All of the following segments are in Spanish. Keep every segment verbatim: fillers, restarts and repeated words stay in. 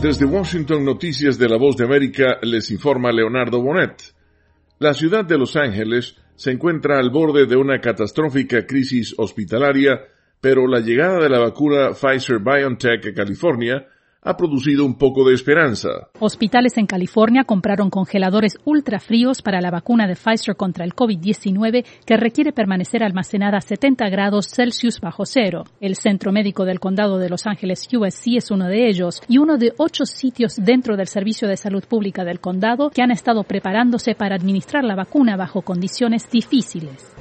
Desde Washington, Noticias de la Voz de América, les informa Leonardo Bonet. La ciudad de Los Ángeles se encuentra al borde de una catastrófica crisis hospitalaria, pero la llegada de la vacuna Pfizer-BioNTech a California ha producido un poco de esperanza. Hospitales en California compraron congeladores ultrafríos para la vacuna de Pfizer contra el COVID diecinueve que requiere permanecer almacenada a setenta grados Celsius bajo cero. El Centro Médico del Condado de Los Ángeles U S C es uno de ellos y uno de ocho sitios dentro del Servicio de Salud Pública del condado que han estado preparándose para administrar la vacuna bajo condiciones difíciles.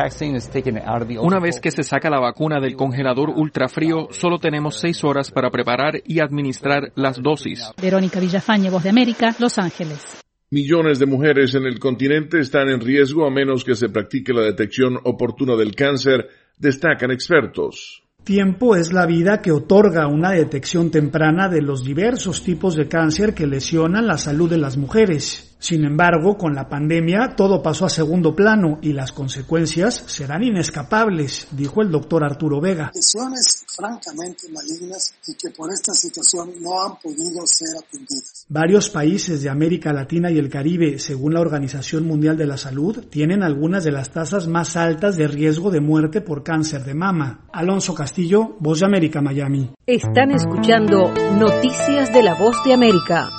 Una vez que se saca la vacuna del congelador ultrafrío, solo tenemos seis horas para preparar y administrar las dosis. Verónica Villafañe, Voz de América, Los Ángeles. Millones de mujeres en el continente están en riesgo a menos que se practique la detección oportuna del cáncer, destacan expertos. Tiempo es la vida que otorga una detección temprana de los diversos tipos de cáncer que lesionan la salud de las mujeres. Sin embargo, con la pandemia todo pasó a segundo plano y las consecuencias serán inescapables, dijo el doctor Arturo Vega. Lesiones francamente malignas y que por esta situación no han podido ser atendidas. Varios países de América Latina y el Caribe, según la Organización Mundial de la Salud, tienen algunas de las tasas más altas de riesgo de muerte por cáncer de mama. Alonso Castillo, Voz de América, Miami. Están escuchando Noticias de la Voz de América.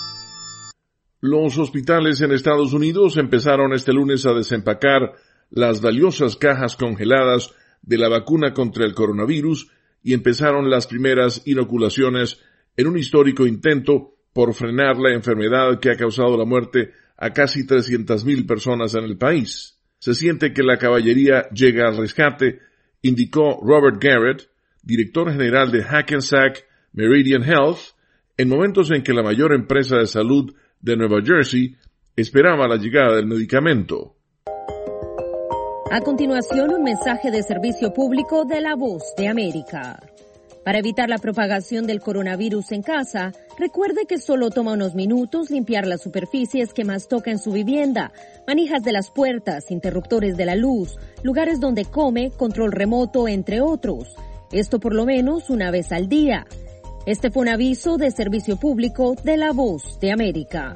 Los hospitales en Estados Unidos empezaron este lunes a desempacar las valiosas cajas congeladas de la vacuna contra el coronavirus y empezaron las primeras inoculaciones en un histórico intento por frenar la enfermedad que ha causado la muerte a casi trescientas mil personas en el país. Se siente que la caballería llega al rescate, indicó Robert Garrett, director general de Hackensack Meridian Health, en momentos en que la mayor empresa de salud de Nueva Jersey esperaba la llegada del medicamento. A continuación, un mensaje de servicio público de la Voz de América. Para evitar la propagación del coronavirus en casa, recuerde que solo toma unos minutos limpiar las superficies que más toca en su vivienda, manijas de las puertas, interruptores de la luz, lugares donde come, control remoto, entre otros. Esto por lo menos una vez al día. Este fue un aviso de servicio público de la Voz de América.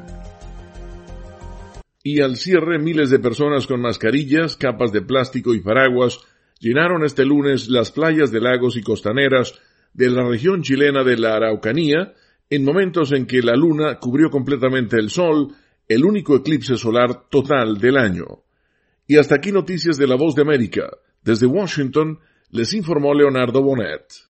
Y al cierre, miles de personas con mascarillas, capas de plástico y paraguas llenaron este lunes las playas de lagos y costaneras de la región chilena de la Araucanía, en momentos en que la luna cubrió completamente el sol, el único eclipse solar total del año. Y hasta aquí Noticias de la Voz de América. Desde Washington, les informó Leonardo Bonet.